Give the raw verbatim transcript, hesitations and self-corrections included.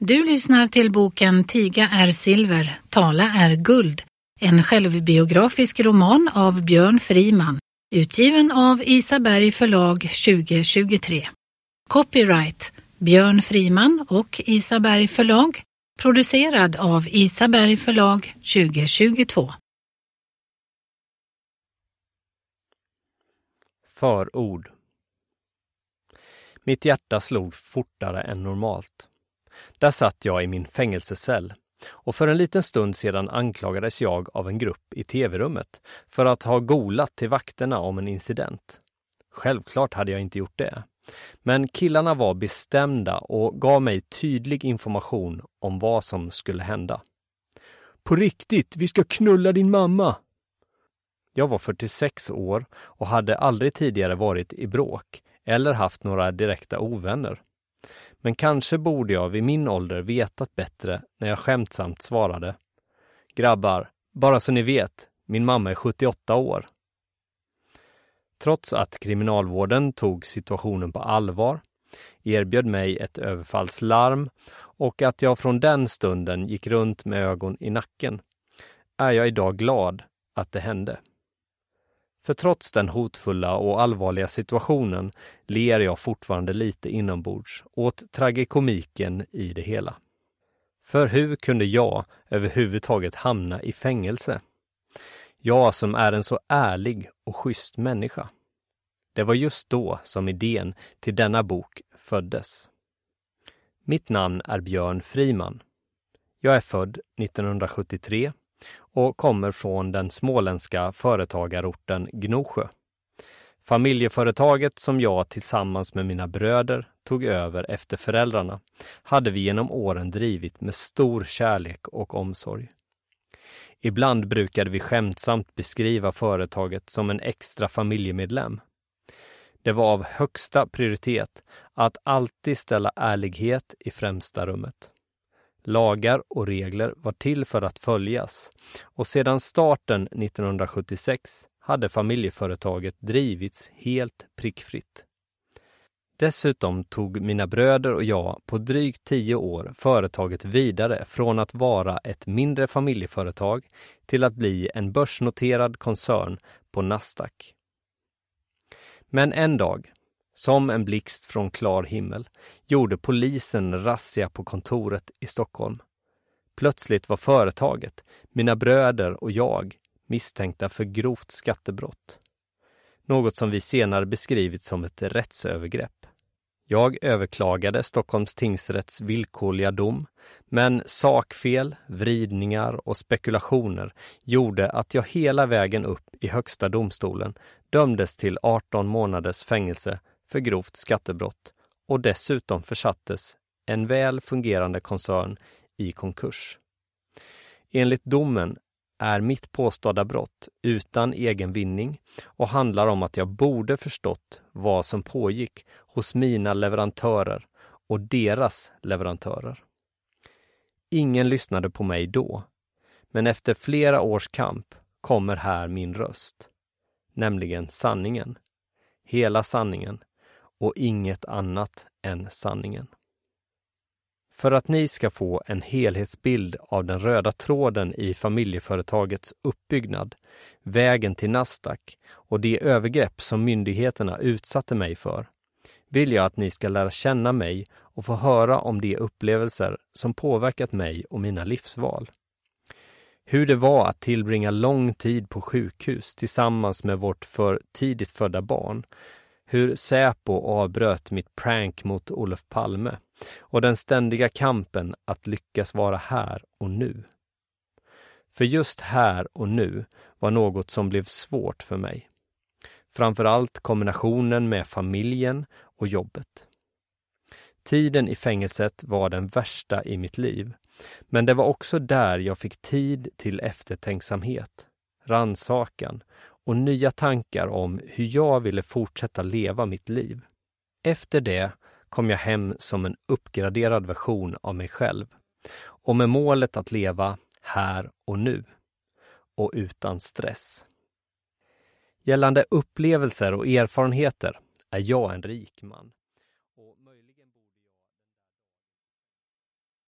Du lyssnar till boken Tiga är silver, tala är guld. En självbiografisk roman av Björn Friman, utgiven av Isaberg förlag tjugo tjugotre. Copyright Björn Friman och Isaberg förlag, producerad av Isaberg förlag tjugo tjugotvå. Förord. Mitt hjärta slog fortare än normalt. Där satt jag i min fängelsecell och för en liten stund sedan anklagades jag av en grupp i tv-rummet för att ha golat till vakterna om en incident. Självklart hade jag inte gjort det, men killarna var bestämda och gav mig tydlig information om vad som skulle hända. På riktigt, vi ska knulla din mamma! Jag var fyrtiosex år och hade aldrig tidigare varit i bråk eller haft några direkta ovänner. Men kanske borde jag vid min ålder vetat bättre när jag skämtsamt svarade: Grabbar, bara så ni vet, min mamma är sjuttioåtta år. Trots att kriminalvården tog situationen på allvar, erbjöd mig ett överfallslarm och att jag från den stunden gick runt med ögon i nacken, är jag idag glad att det hände. För trots den hotfulla och allvarliga situationen ler jag fortfarande lite inombords åt tragikomiken i det hela. För hur kunde jag överhuvudtaget hamna i fängelse? Jag som är en så ärlig och schysst människa. Det var just då som idén till denna bok föddes. Mitt namn är Björn Friman. Jag är född nittonhundrasjuttiotre och kommer från den småländska företagarorten Gnosjö. Familjeföretaget som jag tillsammans med mina bröder tog över efter föräldrarna hade vi genom åren drivit med stor kärlek och omsorg. Ibland brukade vi skämtsamt beskriva företaget som en extra familjemedlem. Det var av högsta prioritet att alltid ställa ärlighet i främsta rummet. Lagar och regler var till för att följas och sedan starten nittonhundrasjuttiosex hade familjeföretaget drivits helt prickfritt. Dessutom tog mina bröder och jag på drygt tio år företaget vidare från att vara ett mindre familjeföretag till att bli en börsnoterad koncern på Nasdaq. Men en dag, som en blixt från klar himmel, gjorde polisen razzia på kontoret i Stockholm. Plötsligt var företaget, mina bröder och jag misstänkta för grovt skattebrott. Något som vi senare beskrivit som ett rättsövergrepp. Jag överklagade Stockholms tingsrätts villkorliga dom, men sakfel, vridningar och spekulationer gjorde att jag hela vägen upp i högsta domstolen dömdes till arton månaders fängelse för grovt skattebrott och dessutom försattes en väl fungerande koncern i konkurs. Enligt domen är mitt påstådda brott utan egen vinning och handlar om att jag borde förstått vad som pågick hos mina leverantörer och deras leverantörer. Ingen lyssnade på mig då, men efter flera års kamp kommer här min röst, nämligen sanningen, hela sanningen och inget annat än sanningen. För att ni ska få en helhetsbild av den röda tråden i familjeföretagets uppbyggnad, vägen till Nasdaq och de övergrepp som myndigheterna utsatte mig för, vill jag att ni ska lära känna mig och få höra om de upplevelser som påverkat mig och mina livsval. Hur det var att tillbringa lång tid på sjukhus tillsammans med vårt för tidigt födda barn, hur Säpo avbröt mitt prank mot Olof Palme och den ständiga kampen att lyckas vara här och nu. För just här och nu var något som blev svårt för mig. Framförallt kombinationen med familjen och jobbet. Tiden i fängelset var den värsta i mitt liv, men det var också där jag fick tid till eftertänksamhet, rannsakan och nya tankar om hur jag ville fortsätta leva mitt liv. Efter det kom jag hem som en uppgraderad version av mig själv och med målet att leva här och nu och utan stress. Gällande upplevelser och erfarenheter är jag en rik man.